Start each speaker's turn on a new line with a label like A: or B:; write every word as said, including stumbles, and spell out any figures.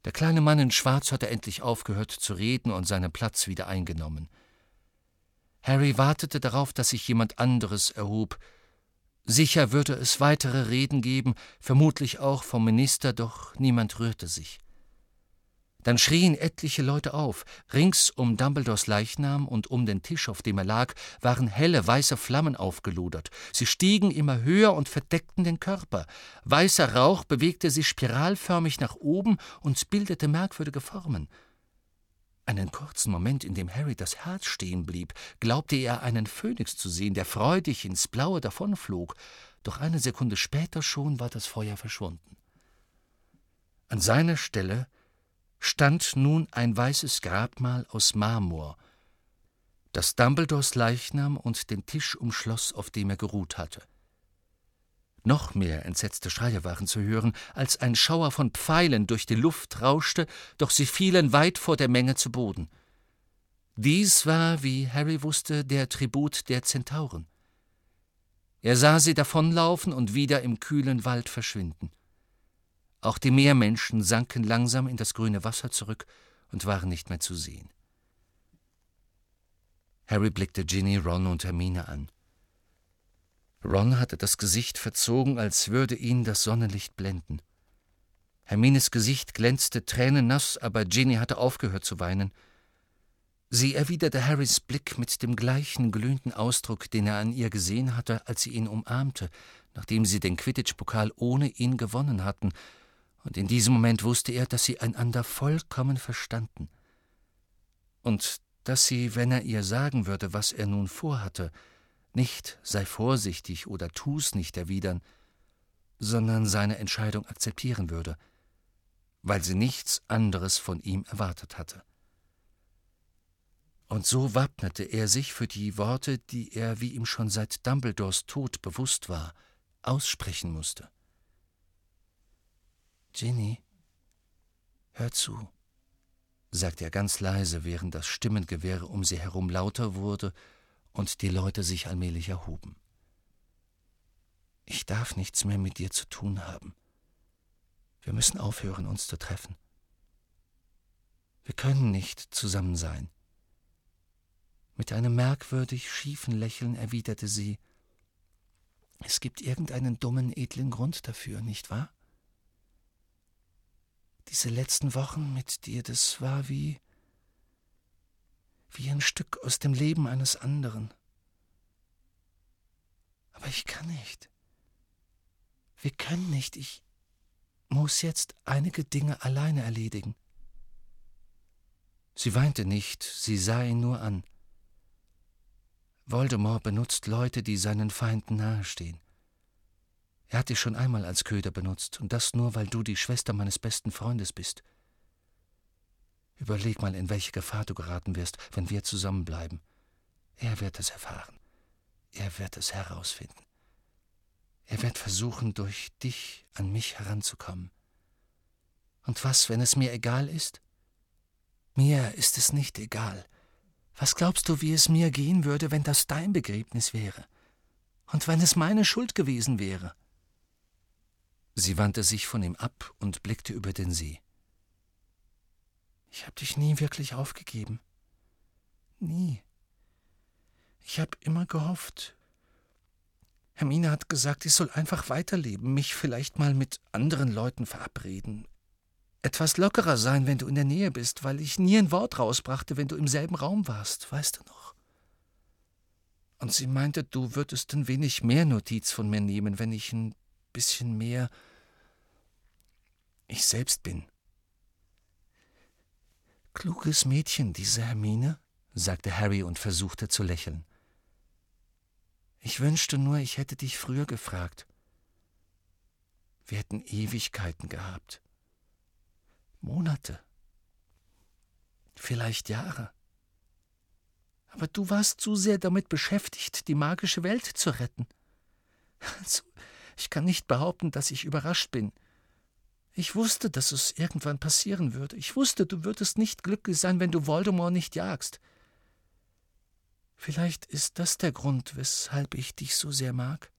A: Der kleine Mann in Schwarz hatte endlich aufgehört zu reden und seinen Platz wieder eingenommen. Harry wartete darauf, dass sich jemand anderes erhob. Sicher würde es weitere Reden geben, vermutlich auch vom Minister, doch niemand rührte sich. Dann schrien etliche Leute auf. Rings um Dumbledores Leichnam und um den Tisch, auf dem er lag, waren helle, weiße Flammen aufgelodert. Sie stiegen immer höher und verdeckten den Körper. Weißer Rauch bewegte sich spiralförmig nach oben und bildete merkwürdige Formen. Einen kurzen Moment, in dem Harry das Herz stehen blieb, glaubte er, einen Phönix zu sehen, der freudig ins Blaue davonflog. Doch eine Sekunde später schon war das Feuer verschwunden. An seiner Stelle stand nun ein weißes Grabmal aus Marmor, das Dumbledores Leichnam und den Tisch umschloss, auf dem er geruht hatte. Noch mehr entsetzte Schreie waren zu hören, als ein Schauer von Pfeilen durch die Luft rauschte, doch sie fielen weit vor der Menge zu Boden. Dies war, wie Harry wusste, der Tribut der Zentauren. Er sah sie davonlaufen und wieder im kühlen Wald verschwinden. Auch die Meermenschen sanken langsam in das grüne Wasser zurück und waren nicht mehr zu sehen. Harry blickte Ginny, Ron und Hermine an. Ron hatte das Gesicht verzogen, als würde ihn das Sonnenlicht blenden. Hermines Gesicht glänzte tränennass, aber Ginny hatte aufgehört zu weinen. Sie erwiderte Harrys Blick mit dem gleichen glühenden Ausdruck, den er an ihr gesehen hatte, als sie ihn umarmte, nachdem sie den Quidditch-Pokal ohne ihn gewonnen hatten, und in diesem Moment wusste er, dass sie einander vollkommen verstanden. Und dass sie, wenn er ihr sagen würde, was er nun vorhatte, nicht sei vorsichtig oder tu's nicht erwidern, sondern seine Entscheidung akzeptieren würde, weil sie nichts anderes von ihm erwartet hatte. Und so wappnete er sich für die Worte, die er, wie ihm schon seit Dumbledores Tod bewusst war, aussprechen musste. »Ginny, hör zu«, sagte er ganz leise, während das Stimmengewirr um sie herum lauter wurde und die Leute sich allmählich erhoben. »Ich darf nichts mehr mit dir zu tun haben. Wir müssen aufhören, uns zu treffen. Wir können nicht zusammen sein.« Mit einem merkwürdig schiefen Lächeln erwiderte sie, »Es gibt irgendeinen dummen, edlen Grund dafür, nicht wahr? Diese letzten Wochen mit dir, das war wie, wie ein Stück aus dem Leben eines anderen. Aber ich kann nicht. Wir können nicht. Ich muss jetzt einige Dinge alleine erledigen.« Sie weinte nicht, sie sah ihn nur an. Voldemort benutzt Leute, die seinen Feinden nahestehen. Er hat dich schon einmal als Köder benutzt, und das nur, weil du die Schwester meines besten Freundes bist. Überleg mal, in welche Gefahr du geraten wirst, wenn wir zusammenbleiben. Er wird es erfahren. Er wird es herausfinden. Er wird versuchen, durch dich an mich heranzukommen. Und was, wenn es mir egal ist? Mir ist es nicht egal. Was glaubst du, wie es mir gehen würde, wenn das dein Begräbnis wäre? Und wenn es meine Schuld gewesen wäre? Sie wandte sich von ihm ab und blickte über den See. »Ich habe dich nie wirklich aufgegeben. Nie. Ich habe immer gehofft. Hermine hat gesagt, ich soll einfach weiterleben, mich vielleicht mal mit anderen Leuten verabreden. Etwas lockerer sein, wenn du in der Nähe bist, weil ich nie ein Wort rausbrachte, wenn du im selben Raum warst, weißt du noch? Und sie meinte, du würdest ein wenig mehr Notiz von mir nehmen, wenn ich ein bisschen mehr ich selbst bin.« »Kluges Mädchen, diese Hermine«, sagte Harry und versuchte zu lächeln. »Ich wünschte nur, ich hätte dich früher gefragt. Wir hätten Ewigkeiten gehabt. Monate. Vielleicht Jahre. Aber du warst zu sehr damit beschäftigt, die magische Welt zu retten. Also, ich kann nicht behaupten, dass ich überrascht bin. Ich wusste, dass es irgendwann passieren würde. Ich wusste, du würdest nicht glücklich sein, wenn du Voldemort nicht jagst. Vielleicht ist das der Grund, weshalb ich dich so sehr mag.